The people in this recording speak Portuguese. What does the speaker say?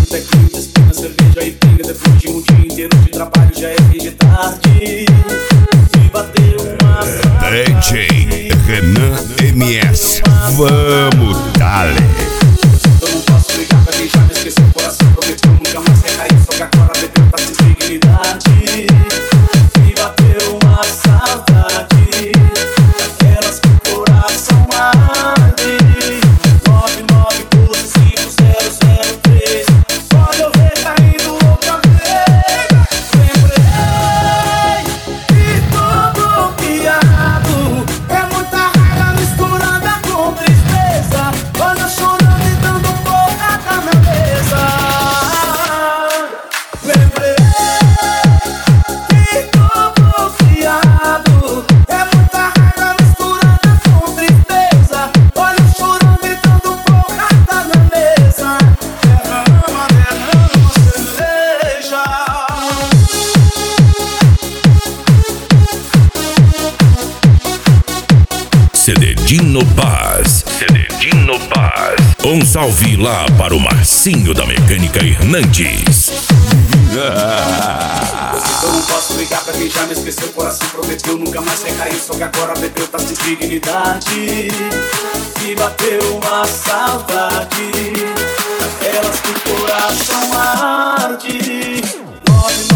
botequinho, despina, cerveja e pinga. Depois de um dia inteiro de trabalho já é fim de tarde. Se bater uma DJ Renan MS, vamos dale. Eu não posso ligar pra quem já me esqueceu. O coração prometeu nunca mais quer cair. Só que agora bebeu pra ter dignidade. Se bater uma saudade, aquelas que o coração arde. 99125003. Pode eu ver caindo outra vez. Lembrei que tô bloqueado. É muita raiva misturada com tristeza. Olha eu chorando e dando porrada na mesa. Lembrei que tô bloqueado. É muita raiva misturada com tristeza. Olha eu chorando e dando porrada na mesa. Derrama, derrama cerveja. Cededino Paz, Cededino Paz. Um salve lá para o Marcinho da Mecânica Hernandes. Eu não posso ligar pra quem já me esqueceu. O coração prometeu nunca mais quer cair. Só que agora bebeu tá sem dignidade. Se bateu uma saudade, aquelas que o coração arde.